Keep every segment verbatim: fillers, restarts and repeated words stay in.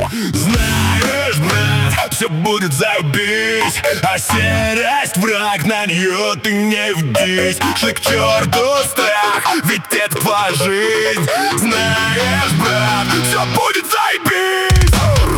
Знаешь, брат, все будет заебись, а серость враг, на нее ты не ведись. Шли к черту страх, ведь это твоя жизнь. Знаешь, брат, все будет заебись.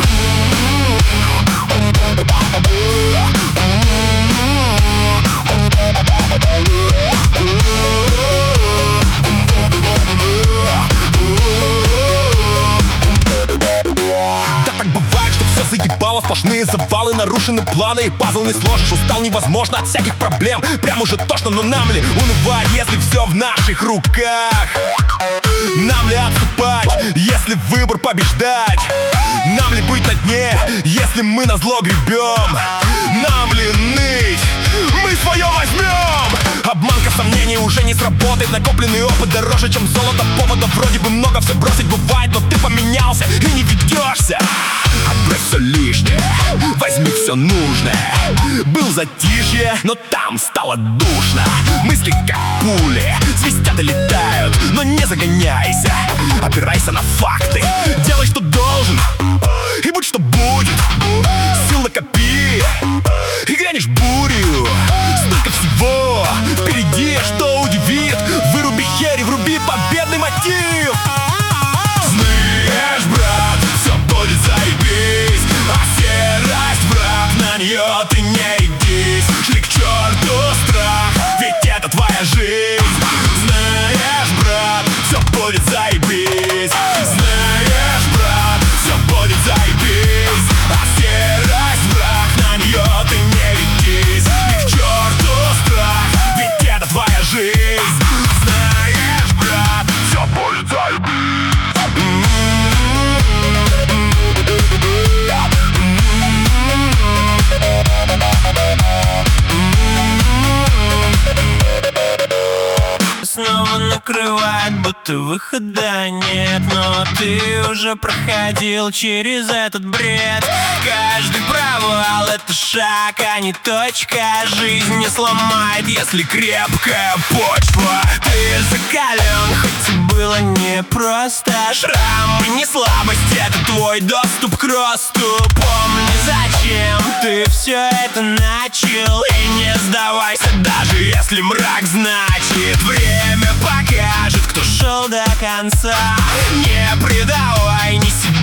Заебало, сплошные завалы, нарушены планы, и пазл не сложишь, устал невозможно от всяких проблем. Прям уже тошно, но нам ли унывать, если все в наших руках? Нам ли отступать, если выбор побеждать? Нам ли быть на дне, если мы назло гребем? Нам ли ныть, мы свое возьмем? Обманка сомнений уже не сработает. Накопленный опыт дороже, чем золото. Поводов вроде бы много, все бросить бывает, но ты поменялся и не ведешься. Отбрось все лишнее, возьми все нужное. Был затишье, но там стало душно. Мысли как пули, свистят и летают. Но не загоняйся, опирайся на факты. Делай, что должен, и будь, что будет. Сил накопи, и грянешь бурю. Столько всего впереди, что удивит. Выруби херь и вруби победный мотив. Знаешь, брат, все будет заебись, а серость враг, на нее ты не идись. Шли к черту страх, ведь это твоя жизнь. Знаешь, брат, все будет заебись. Знаешь, брат, все будет заебись, а серость враг, на нее ты не ведись. Шли к черту страх, ведь это твоя жизнь. Знаешь, брат, все будет заебись. Снова накрывает, будто выхода нет. Но ты уже проходил через этот бред. Каждый провал — это шаг, а не точка. Жизнь не сломает, если крепкая почва. Ты закален, хоть и было непросто. Шрамы не слабость, это твой доступ к росту. Помни, зачем ты все это начал, и не сдавайся, даже если мрак значит. Время покажет, кто шел до конца. Не предавай ни себя,